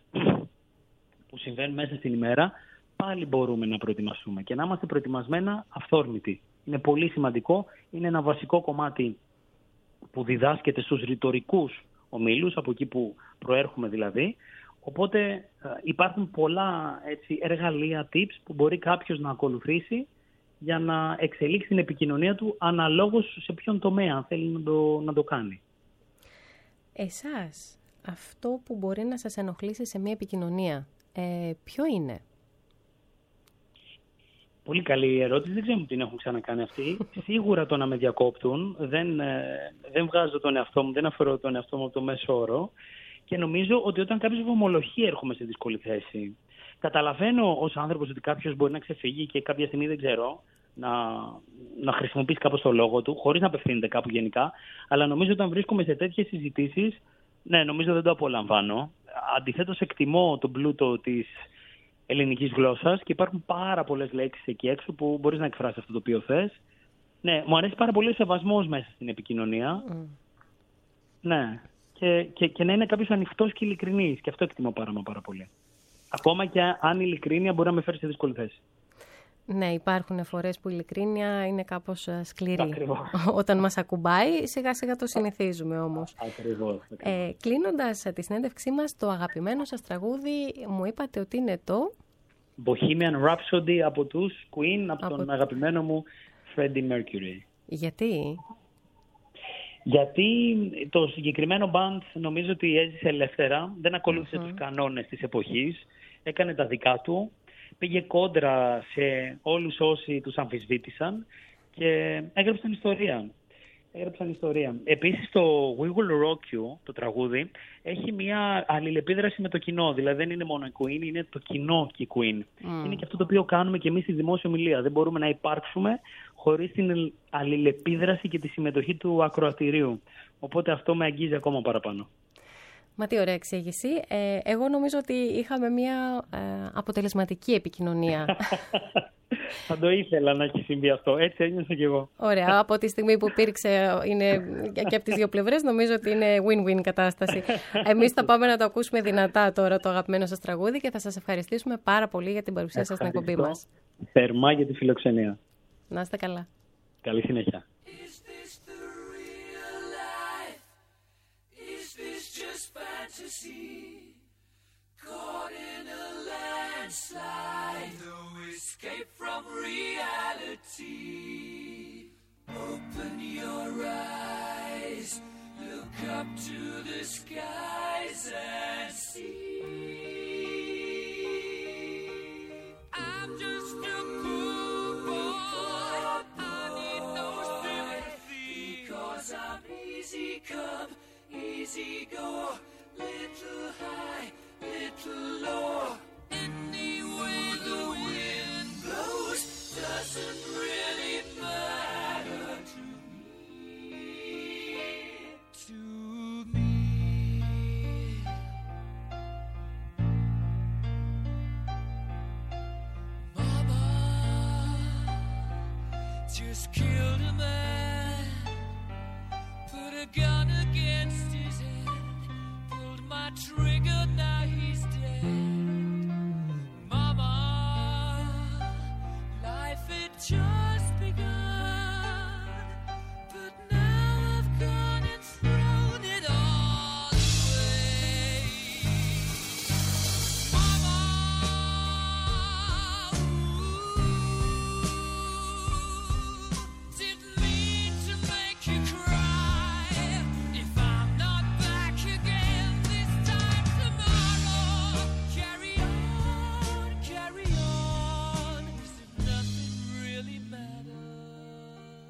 που συμβαίνουν μέσα στην ημέρα, πάλι μπορούμε να προετοιμαστούμε και να είμαστε προετοιμασμένα αυθόρμητοι. Είναι πολύ σημαντικό, είναι ένα βασικό κομμάτι που διδάσκεται στους ρητορικούς ομίλους, από εκεί που προέρχομαι δηλαδή. Οπότε υπάρχουν πολλά έτσι, εργαλεία, tips που μπορεί κάποιος να ακολουθήσει για να εξελίξει την επικοινωνία του αναλόγως σε ποιον τομέα αν θέλει να το, να το κάνει. Εσάς, αυτό που μπορεί να σας ενοχλήσει σε μια επικοινωνία, ε, ποιο είναι? Πολύ καλή ερώτηση. Δεν ξέρω αν την έχουν ξανακάνει αυτή. Σίγουρα το να με διακόπτουν. Δεν, ε, δεν βγάζω τον εαυτό μου, δεν αφαιρώ τον εαυτό μου από το μέσο όρο. Και νομίζω ότι όταν κάποιος βομολογεί έρχομαι σε δύσκολη θέση. Καταλαβαίνω ως άνθρωπος ότι κάποιος μπορεί να ξεφύγει και κάποια στιγμή δεν ξέρω να, να χρησιμοποιήσει κάπως το λόγο του, χωρίς να απευθύνεται κάπου γενικά. Αλλά νομίζω όταν βρίσκομαι σε τέτοιες συζητήσεις, ναι, νομίζω δεν το απολαμβάνω. Αντιθέτως, εκτιμώ τον πλούτο της ελληνικής γλώσσας και υπάρχουν πάρα πολλές λέξεις εκεί έξω που μπορείς να εκφράσεις αυτό το οποίο θες. Ναι, μου αρέσει πάρα πολύ ο σεβασμός μέσα στην επικοινωνία. Mm. Ναι, και, και, και να είναι κάποιος ανοιχτός και ειλικρινής. Και αυτό εκτιμώ πάρα, πάρα πολύ. Ακόμα και αν η ειλικρίνεια μπορεί να με φέρει σε δύσκολη θέση. Ναι, υπάρχουν φορές που η ειλικρίνεια είναι κάπως σκληρή. Ακριβώς. Όταν μας ακουμπάει, σιγά σιγά το συνηθίζουμε όμως. Ακριβώς. Ε, κλείνοντας τη συνέντευξή μας, το αγαπημένο σας τραγούδι μου είπατε ότι είναι το Bohemian Rhapsody από τους Queen, από, από τον αγαπημένο μου Freddie Mercury. Γιατί? Γιατί το συγκεκριμένο band νομίζω ότι έζησε ελεύθερα, δεν ακολούθησε mm-hmm. τους κανόνες της εποχής, έκανε τα δικά του, πήγε κόντρα σε όλους όσοι τους αμφισβήτησαν και έγραψαν ιστορία. Έγραψαν ιστορία. Επίσης το We Will Rock You, το τραγούδι, έχει μια αλληλεπίδραση με το κοινό. Δηλαδή δεν είναι μόνο η Queen, είναι το κοινό και η Queen. Mm. Είναι και αυτό το οποίο κάνουμε και εμείς στη δημόσια ομιλία. Δεν μπορούμε να υπάρξουμε χωρίς την αλληλεπίδραση και τη συμμετοχή του ακροατηρίου. Οπότε αυτό με αγγίζει ακόμα παραπάνω. Μα τι ωραία εξήγηση. Ε, εγώ νομίζω ότι είχαμε μια ε, αποτελεσματική επικοινωνία. Θα το ήθελα να έχει συμβεί αυτό. Έτσι ένιωσα κι εγώ. Ωραία. Από τη στιγμή που υπήρξε είναι, και από τις δύο πλευρές, νομίζω ότι είναι win-win κατάσταση. Εμείς θα πάμε να το ακούσουμε δυνατά τώρα το αγαπημένο σας τραγούδι και θα σας ευχαριστήσουμε πάρα πολύ για την παρουσία σας στην εκπομπή μας. Θερμά για τη φιλοξενία. Να είστε καλά. Καλή συνέχεια. Caught in a landslide, no escape from reality. Open your eyes, look up to the skies and see. I'm just a poor boy, I need no sympathy, 'cause I'm easy come. easy go, little high, little low. Any way the wind blows doesn't really matter to me, to me. Mama just killed a man, put a gun against his head, pulled my trigger, now he's dead. Mama, life had just begun, but now I've gone and thrown it all away. Mama, ooh, didn't mean to make you cry. If I'm not back again this time tomorrow, carry on, carry on, as if nothing really matters.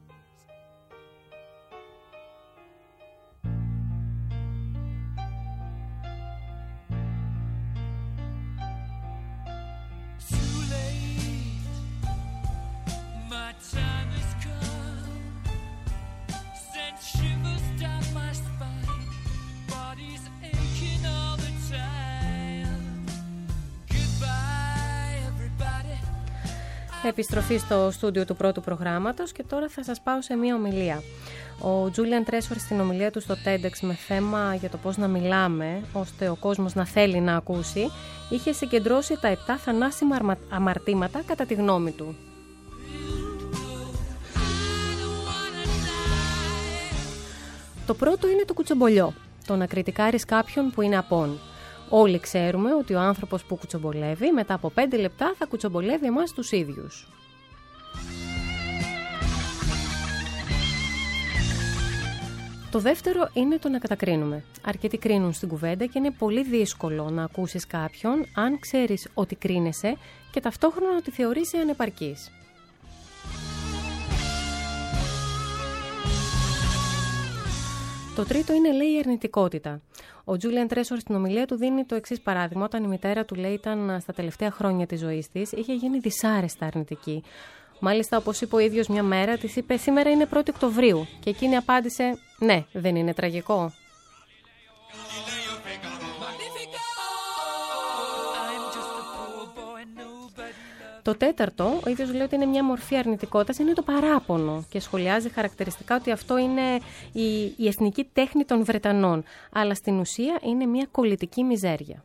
Too late, my time has come. Sent shivers down my spine, body's aching all the time. Goodbye, everybody. Επιστροφή στο στούντιο του πρώτου προγράμματος και τώρα θα σας πάω σε μία ομιλία. Ο Τζούλιαν Τρέσορ στην ομιλία του στο TEDx με θέμα για το πώς να μιλάμε ώστε ο κόσμος να θέλει να ακούσει είχε συγκεντρώσει τα επτά θανάσιμα αρμα- αμαρτήματα κατά τη γνώμη του. Το πρώτο είναι το κουτσομπολιό, το να κριτικάρεις κάποιον που είναι απόν. Όλοι ξέρουμε ότι ο άνθρωπος που κουτσομπολεύει μετά από πέντε λεπτά θα κουτσομπολεύει εμάς τους ίδιους. Το δεύτερο είναι το να κατακρίνουμε. Αρκετοί κρίνουν στην κουβέντα και είναι πολύ δύσκολο να ακούσεις κάποιον αν ξέρεις ότι κρίνεσαι και ταυτόχρονα ότι θεωρείσαι ανεπαρκής. Το τρίτο είναι, λέει, η αρνητικότητα. Ο Τζούλιαν Τρέσορ στην ομιλία του δίνει το εξής παράδειγμα. Όταν η μητέρα του, λέει, ήταν στα τελευταία χρόνια της ζωής της, είχε γίνει δυσάρεστα αρνητική. Μάλιστα, όπως είπε ο ίδιος μια μέρα, της είπε «Σήμερα είναι πρώτη Οκτωβρίου» και εκείνη απάντησε «Ναι, δεν είναι τραγικό». Το τέταρτο, ο ίδιος λέει ότι είναι μια μορφή αρνητικότητας, είναι το παράπονο και σχολιάζει χαρακτηριστικά ότι αυτό είναι η, η εθνική τέχνη των Βρετανών, αλλά στην ουσία είναι μια κολλητική μιζέρια.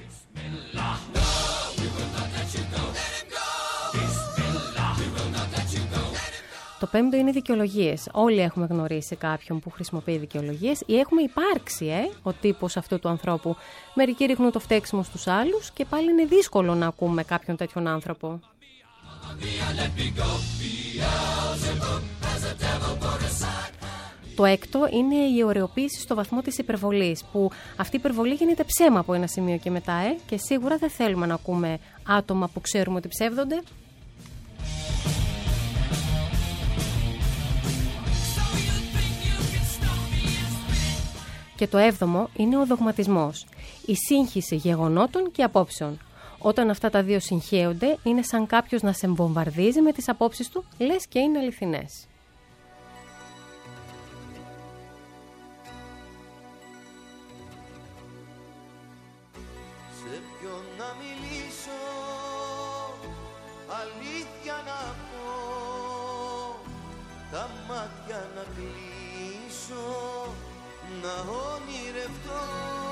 Το πέμπτο είναι οι δικαιολογίες. Όλοι έχουμε γνωρίσει κάποιον που χρησιμοποιεί δικαιολογίες ή έχουμε υπάρξει ε, ο τύπος αυτού του ανθρώπου. Μερικοί ρίχνουν το φταίξιμο στους άλλους και πάλι είναι δύσκολο να ακούμε κάποιον τέτοιον άνθρωπο. Το έκτο είναι η ωρεοποίηση στο βαθμό της υπερβολής, που αυτή η υπερβολή γίνεται ψέμα από ένα σημείο και μετά ε, και σίγουρα δεν θέλουμε να ακούμε άτομα που ξέρουμε ότι ψεύδονται. Και το έβδομο είναι ο δογματισμός, η σύγχυση γεγονότων και απόψεων. Όταν αυτά τα δύο συγχέονται, είναι σαν κάποιος να σε βομβαρδίζει με τις απόψεις του, λες και είναι αληθινές. Σε ποιον να μιλήσω, αλήθεια να πω, τα μάτια να κλείσω, να ονειρευτώ.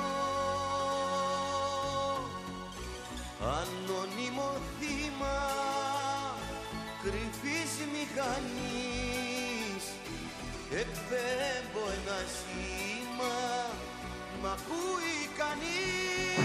Ανώνυμο θύμα κρυφής μηχανής, εκπέμπω ένα σήμα, μ' ακούει κανείς.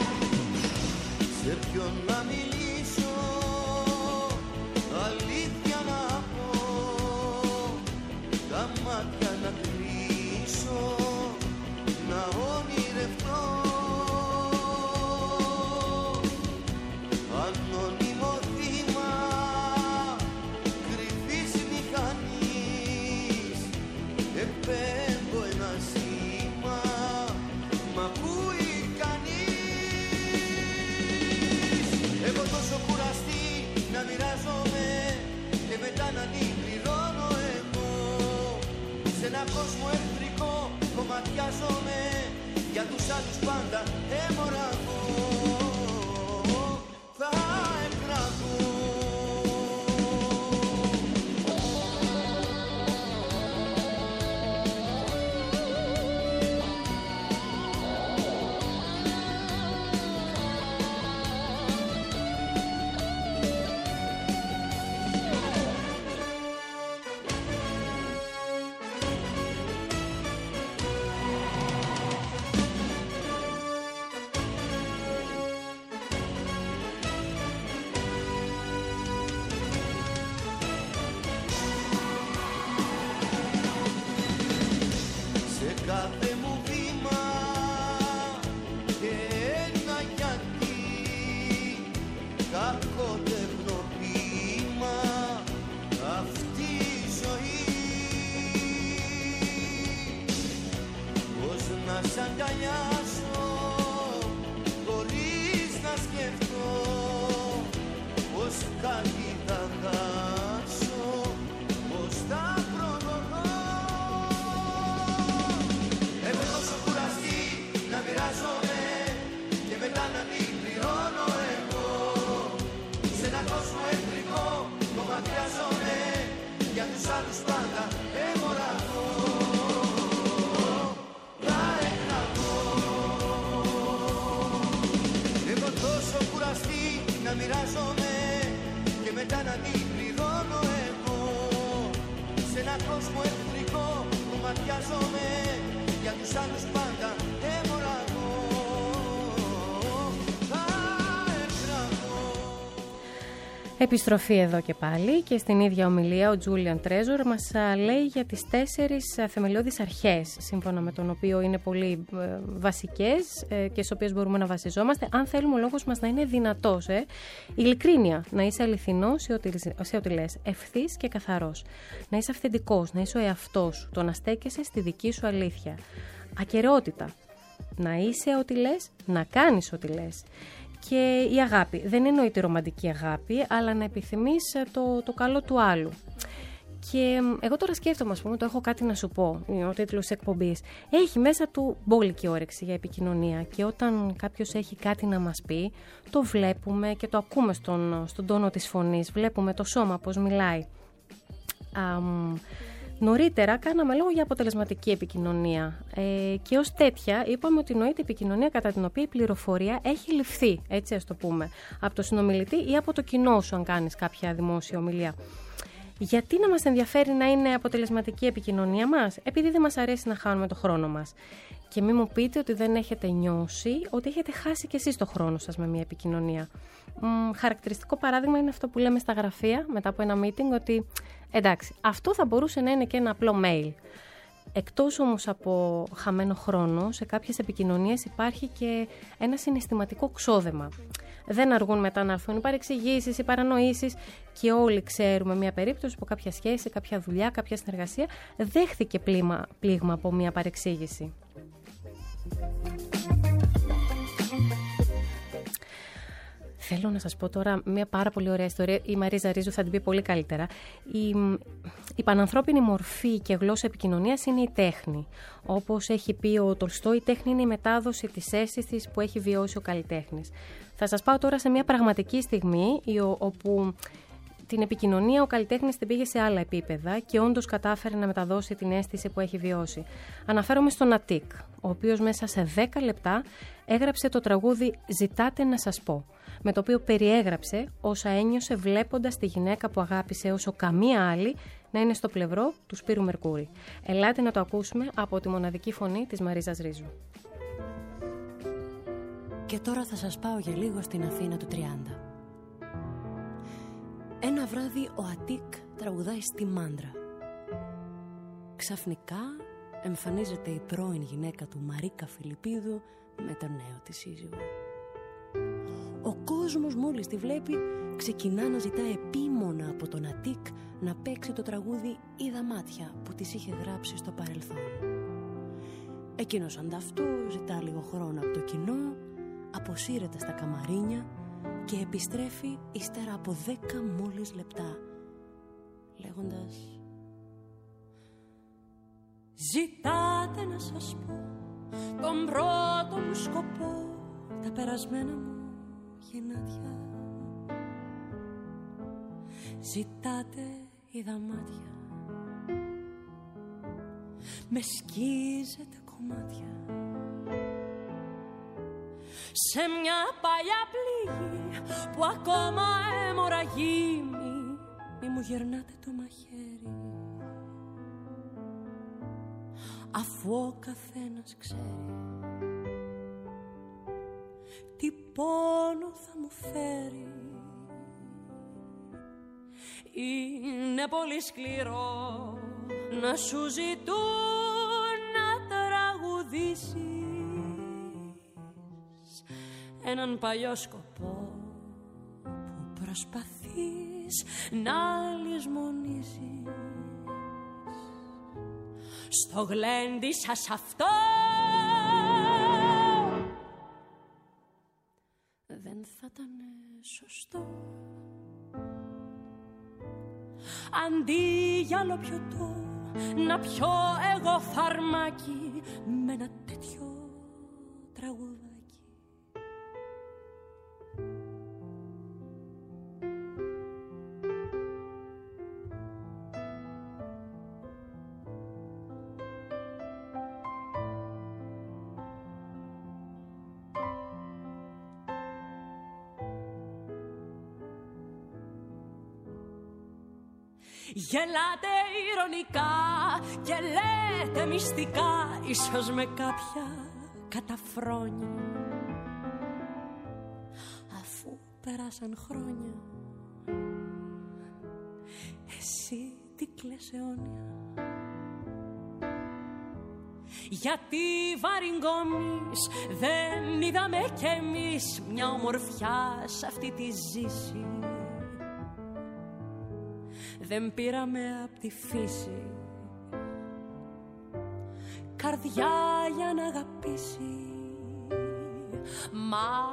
Σε ποιον να μιλήσω, αλήθεια Έχω τόσο κουραστεί να μοιράζομαι και μετά να την πληρώνω εγώ. Σε ένα κόσμο εχθρικό κομματιάζομαι, για τους άλλους πάντα έμοραγω. Θα εκραγώ. Κάθε μου βήμα και ένα γιατί, κακότεχνο ποίημα αυτή η ζωή. Πώς να σ' αγκαλιάσω χωρίς να σκεφτώ, πως κάτι θα χάσω, πως θα προδοθώ. Έχω τόσο κουραστεί να μοιράζομαι και μετά να την πληρώνω εγώ. Σε έναν κόσμο εχθρικό κομματιάζομαι, για τους άλλους πάντα έμοραγω. Θα εκραγώ. Έχω τόσο κουραστεί να μοιράζομαι και μετά να την πληρώνω εγώ. Σε έναν κόσμο εχθρικό κομματιάζομαι, για τους άλλους πάντα έμοραγω. Θα εκραγώ. Επιστροφή εδώ και πάλι και στην ίδια ομιλία ο Τζούλιαν Τρέζορ μας α, λέει για τις τέσσερις α, θεμελιώδεις αρχές, σύμφωνα με τον οποίο είναι πολύ ε, βασικές ε, και στις οποίες μπορούμε να βασιζόμαστε αν θέλουμε ο λόγος μας να είναι δυνατός. Ε. Ειλικρίνεια, να είσαι αληθινός σε ό,τι, σε ό,τι λες, ευθύς και καθαρός. Να είσαι αυθεντικός, να είσαι ο εαυτός σου, το να στέκεσαι στη δική σου αλήθεια. Ακεραιότητα, να είσαι ό,τι λες, να κάνεις ό,τι λες. Και η αγάπη, δεν εννοείται ρομαντική αγάπη, αλλά να επιθυμείς το, το καλό του άλλου. Και εγώ τώρα σκέφτομαι, ας πούμε, το έχω κάτι να σου πω, είναι ο τίτλος της εκπομπής. Έχει μέσα του μπόλικη όρεξη για επικοινωνία και όταν κάποιος έχει κάτι να μας πει, το βλέπουμε και το ακούμε στον, στον τόνο της φωνής, βλέπουμε το σώμα πώς μιλάει. Um, Νωρίτερα κάναμε λόγο για αποτελεσματική επικοινωνία ε, και ως τέτοια είπαμε ότι νοείται επικοινωνία κατά την οποία η πληροφορία έχει ληφθεί, έτσι ας το πούμε, από το συνομιλητή ή από το κοινό σου αν κάνεις κάποια δημόσια ομιλία. Γιατί να μας ενδιαφέρει να είναι αποτελεσματική επικοινωνία μας? Επειδή δεν μας αρέσει να χάνουμε το χρόνο μας. Και μην μου πείτε ότι δεν έχετε νιώσει ότι έχετε χάσει κι εσείς το χρόνο σας με μια επικοινωνία. Μ, χαρακτηριστικό παράδειγμα είναι αυτό που λέμε στα γραφεία μετά από ένα meeting, ότι εντάξει, αυτό θα μπορούσε να είναι και ένα απλό mail. Εκτός όμως από χαμένο χρόνο, σε κάποιες επικοινωνίες υπάρχει και ένα συναισθηματικό ξόδεμα. Δεν αργούν μετά να έρθουν οι παρεξηγήσεις, οι παρανοήσεις και όλοι ξέρουμε μια περίπτωση που κάποια σχέση, κάποια δουλειά, κάποια συνεργασία δέχθηκε πλήγμα, πλήγμα από μια παρεξήγηση. Θέλω να σας πω τώρα μια πάρα πολύ ωραία ιστορία. Η Μαρίζα Ρίζου θα την πει πολύ καλύτερα. Η, η πανανθρώπινη μορφή και γλώσσα επικοινωνίας είναι η τέχνη. Όπως έχει πει ο Τολστόι, η τέχνη είναι η μετάδοση της αίσθησης που έχει βιώσει ο καλλιτέχνης. Θα σας πάω τώρα σε μια πραγματική στιγμή όπου την επικοινωνία ο καλλιτέχνης την πήγε σε άλλα επίπεδα και όντως κατάφερε να μεταδώσει την αίσθηση που έχει βιώσει. Αναφέρομαι στον Αττικ, ο οποίος μέσα σε δέκα λεπτά έγραψε το τραγούδι «Ζητάτε να σας πω», με το οποίο περιέγραψε όσα ένιωσε βλέποντας τη γυναίκα που αγάπησε όσο καμία άλλη να είναι στο πλευρό του Σπύρου Μερκούρη. Ελάτε να το ακούσουμε από τη μοναδική φωνή της Μαρίζας Ρίζου. Και τώρα θα σας πάω για λίγο στην Αθήνα του τριάντα. Ένα βράδυ ο Αττικ τραγουδάει στη Μάντρα. Ξαφνικά εμφανίζεται η πρώην γυναίκα του Μαρίκα Φιλιππίδου με τον νέο της σύζυγο. Ο κόσμος μόλις τη βλέπει ξεκινά να ζητά επίμονα από τον Αττικ να παίξει το τραγούδι «Είδα μάτια» που της είχε γράψει στο παρελθόν. Εκείνος ανταυτού ζητά λίγο χρόνο από το κοινό, αποσύρεται στα καμαρίνια και επιστρέφει ύστερα από δέκα μόλις λεπτά, λέγοντας: «Ζητάτε να σας πω τον πρώτο μου σκοπό, τα περασμένα μου γεννάτια. Ζητάτε είδα μάτια, με σκίζετε κομμάτια. Σε μια παλιά πληγή που ακόμα αιμορραγεί, μη, μη μου γερνάτε το μαχαίρι, αφού ο καθένας ξέρει τι πόνο θα μου φέρει. Είναι πολύ σκληρό να σου ζητούν να τραγουδήσεις έναν παλιό σκοπό που προσπαθείς να λησμονήσεις. Στο γλέντι σας αυτό δεν θα ήταν σωστό. Αντί για άλλο πιωτό να πιω εγώ φαρμάκι με ένα τέτοιο τραγουδάκι. Γελάτε ηρωνικά και λέτε μυστικά, ίσως με κάποια καταφρόνια, αφού πέρασαν χρόνια. Εσύ τι κλαις αιώνια, γιατί βαριγκόμεις δεν είδαμε κι εμείς μια ομορφιά σε αυτή τη ζήση. Δεν πήραμε απ' τη φύση καρδιά για να αγαπήσει. Μα,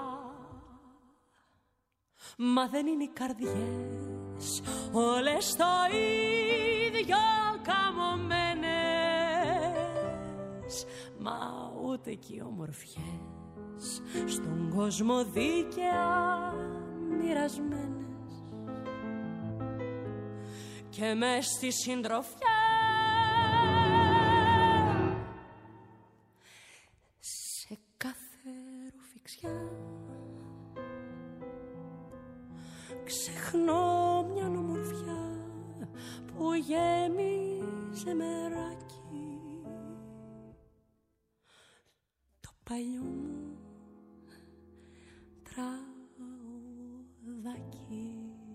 μα δεν είναι οι καρδιές όλες το ίδιο καμωμένες, μα ούτε κι οι ομορφιές στον κόσμο δίκαια μοιρασμένες. Και μες στη συντροφιά σε κάθε ρουφιξιά ξεχνώ μια ομορφιά που γέμιζε μεράκι το παλιό μου τραγουδάκι.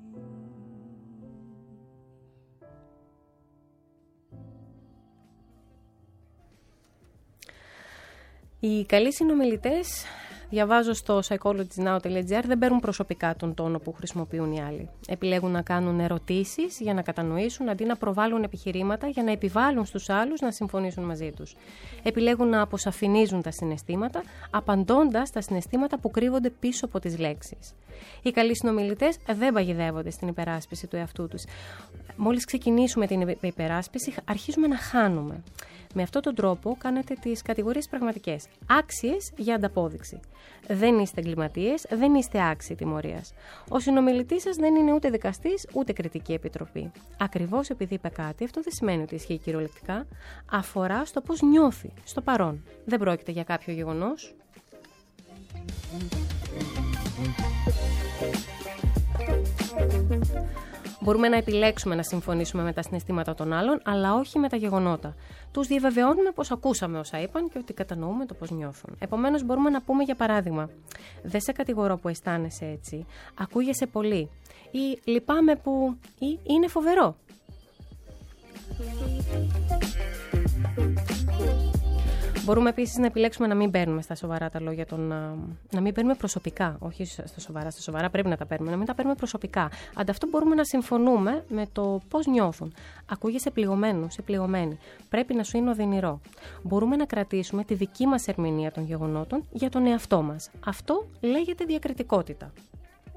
Οι καλοί συνομιλητές, διαβάζω στο psychologynow τελεία gr, δεν παίρνουν προσωπικά τον τόνο που χρησιμοποιούν οι άλλοι. Επιλέγουν να κάνουν ερωτήσεις για να κατανοήσουν, αντί να προβάλλουν επιχειρήματα για να επιβάλλουν στους άλλους να συμφωνήσουν μαζί τους. Επιλέγουν να αποσαφηνίζουν τα συναισθήματα, απαντώντας τα συναισθήματα που κρύβονται πίσω από τις λέξεις. Οι καλοί συνομιλητές δεν παγιδεύονται στην υπεράσπιση του εαυτού τους. Μόλις ξεκινήσουμε την υπεράσπιση, αρχίζουμε να χάνουμε. Με αυτόν τον τρόπο κάνετε τις κατηγορίες πραγματικές, άξιες για ανταπόδειξη. Δεν είστε εγκληματίες, δεν είστε άξιοι τιμωρίας. Ο συνομιλητής σας δεν είναι ούτε δικαστής, ούτε κριτική επιτροπή. Ακριβώς επειδή είπε κάτι, αυτό δεν σημαίνει ότι ισχύει κυριολεκτικά. Αφορά στο πώς νιώθει, στο παρόν. Δεν πρόκειται για κάποιο γεγονός. Μπορούμε να επιλέξουμε να συμφωνήσουμε με τα συναισθήματα των άλλων, αλλά όχι με τα γεγονότα. Τους διαβεβαιώνουμε πως ακούσαμε όσα είπαν και ότι κατανοούμε το πώς νιώθουν. Επομένως, μπορούμε να πούμε για παράδειγμα: δεν σε κατηγορώ που αισθάνεσαι έτσι, ακούγεσαι πολύ. Ή λυπάμαι που. Ή είναι φοβερό. Μπορούμε επίσης να επιλέξουμε να μην παίρνουμε στα σοβαρά τα λόγια των. Να μην παίρνουμε προσωπικά. Όχι στα σοβαρά, στα σοβαρά πρέπει να τα παίρνουμε, να μην τα παίρνουμε προσωπικά. Ανταυτού μπορούμε να συμφωνούμε με το πώς νιώθουν. Ακούγεσαι πληγωμένο, σε πληγωμένη. Πρέπει να σου είναι οδυνηρό. Μπορούμε να κρατήσουμε τη δική μας ερμηνεία των γεγονότων για τον εαυτό μας. Αυτό λέγεται διακριτικότητα.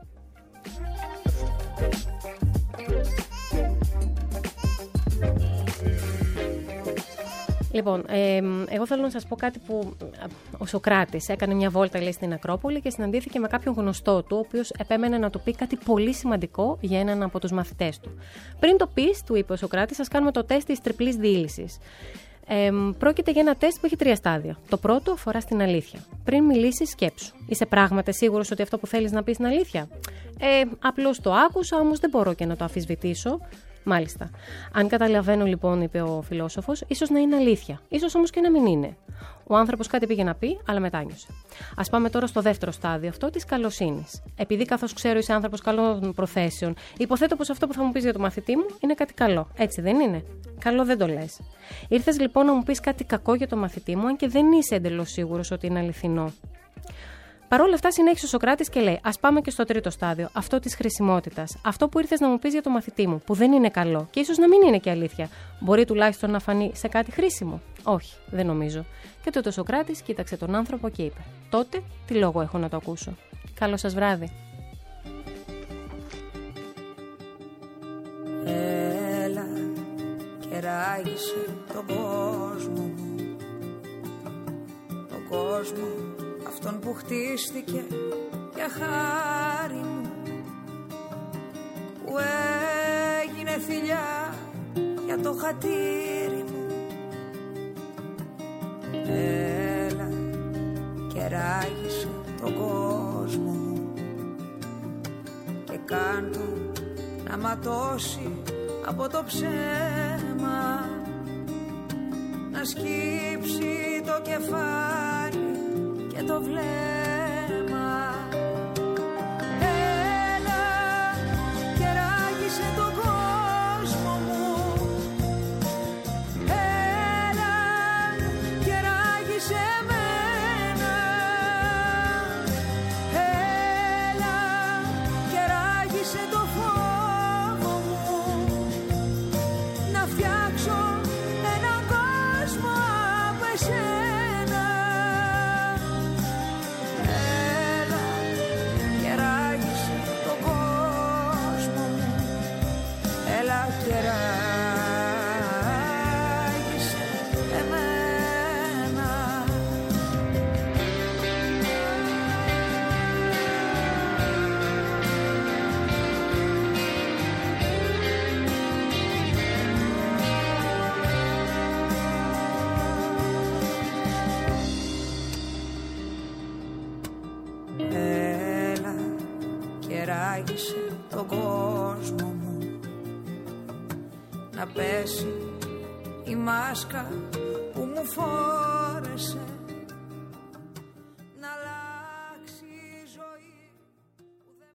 Λοιπόν, ε, εγώ θέλω να σας πω κάτι που ο Σωκράτης έκανε μια βόλτα, λέει, στην Ακρόπολη και συναντήθηκε με κάποιον γνωστό του, ο οποίος επέμενε να του πει κάτι πολύ σημαντικό για έναν από τους μαθητές του. Πριν το πεις, του είπε ο Σωκράτης, σας κάνουμε το τεστ της τριπλής διήλυσης. Ε, πρόκειται για ένα τεστ που έχει τρία στάδια. Το πρώτο αφορά στην αλήθεια. Πριν μιλήσεις, σκέψου. Είσαι πράγματι σίγουρος ότι αυτό που θέλεις να πεις είναι αλήθεια? Ε, απλώς το άκουσα, όμως δεν μπορώ και να το αμφισβητήσω. Μάλιστα. Αν καταλαβαίνω, λοιπόν, είπε ο φιλόσοφος, ίσως να είναι αλήθεια. Ίσως όμως και να μην είναι. Ο άνθρωπος κάτι πήγε να πει, αλλά μετάνιωσε. Ας πάμε τώρα στο δεύτερο στάδιο, αυτό της καλοσύνης. Επειδή, καθώς ξέρω, είσαι άνθρωπος καλών προθέσεων, υποθέτω πως αυτό που θα μου πεις για το μαθητή μου είναι κάτι καλό. Έτσι δεν είναι? Καλό δεν το λες. Ήρθες λοιπόν να μου πεις κάτι κακό για το μαθητή μου, αν και δεν είσαι εντελώς σίγουρος ότι είναι αληθινό. Παρ' όλα αυτά, συνέχισε ο Σωκράτης και λέει: ας πάμε και στο τρίτο στάδιο, αυτό της χρησιμότητας. Αυτό που ήρθες να μου πεις για το μαθητή μου, που δεν είναι καλό και ίσως να μην είναι και αλήθεια. Μπορεί τουλάχιστον να φανεί σε κάτι χρήσιμο? Όχι, δεν νομίζω. Και τότε ο Σωκράτης κοίταξε τον άνθρωπο και είπε: τότε τι λόγο έχω να το ακούσω? Καλό σας βράδυ. Έλα και ράγισε τον κόσμο μου, τον κόσμο αυτόν που χτίστηκε για χάρη μου, που έγινε θηλιά για το χατήρι μου. Έλα και ράγισε τον κόσμο μου και κάν' του να ματώσει από το ψέμα, να σκύψει το κεφάλι και το βλέμμα. Έλα και ράγισε τον κόσμο μου, έλα και ράγισε εμένα, έλα και ράγισε το φόβο μου, να φτιάξω έναν κόσμο από εσένα. Ράγισε τον κόσμο μου, να πέσει η μάσκα που μου φόρεσε,